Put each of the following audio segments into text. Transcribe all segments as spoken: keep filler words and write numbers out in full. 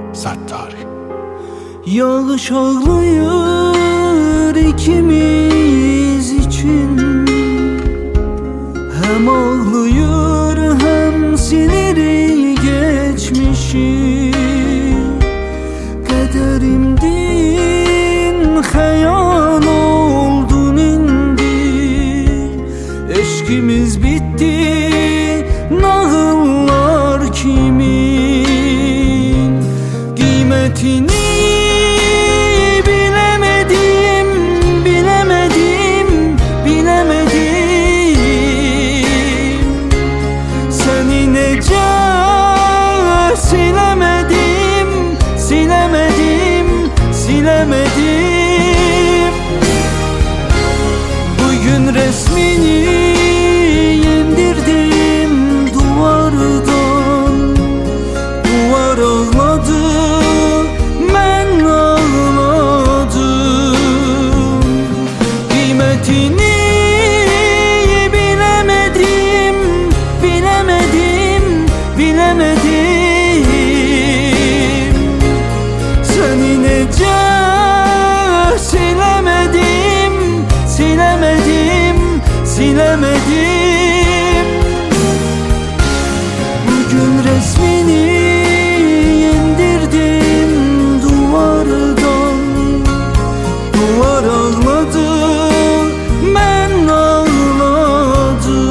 Sert tarih. Yağış ağlıyor ikimiz için. Hem ağlıyor hem siniri geçmişi. Kaderimdin hayal oldun indi. Eşkimiz bitti, nağıllar kimin? Kıymetini bilemedim, bilemedim, bilemedim. Seni nece silemedim, silemedim, silemedim. Bugün resmini indirdim duvardan. Duvar ağladı, ben ağladım. Kıymetini bilemedim, bilemedim, bilemedim. Seni nece silemedim, silemedim, silemedim. Bugün resmini indirdim duvardan. Duvar ağladı, ben ağladım.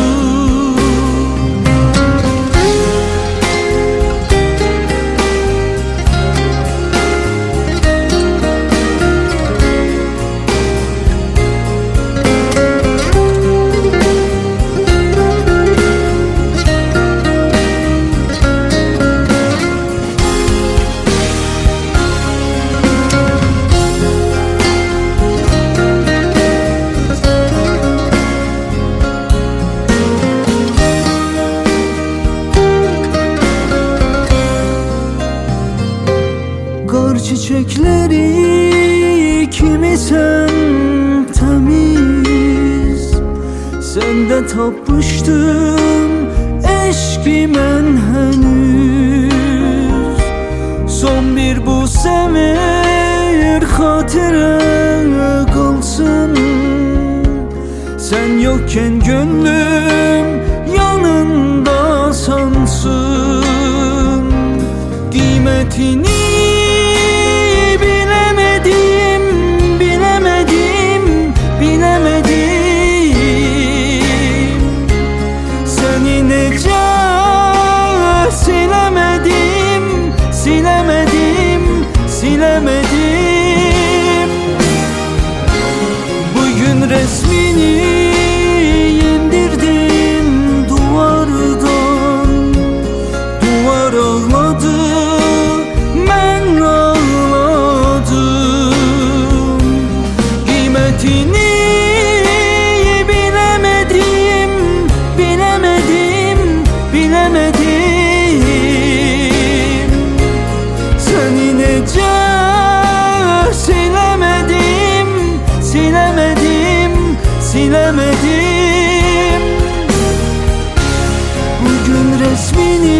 Kar çiçekleri kimi sen temiz. Sende tapmıştım eşkimen henüz. Son bir bu sefer hatıra kalsın. Sen yokken gönlüm yanında sansın. Kıymetini bilemedim, bilemedim, bilemedim. Seni nece silemedim, silemedim, silemedim. Bugün resmini indirdim duvardan. Duvar ağladı, ben ağladım. Kıymetini bilemedim, bilemedim, bilemedim. Seni nece silemedim, silemedim, silemedim. Bugün resmini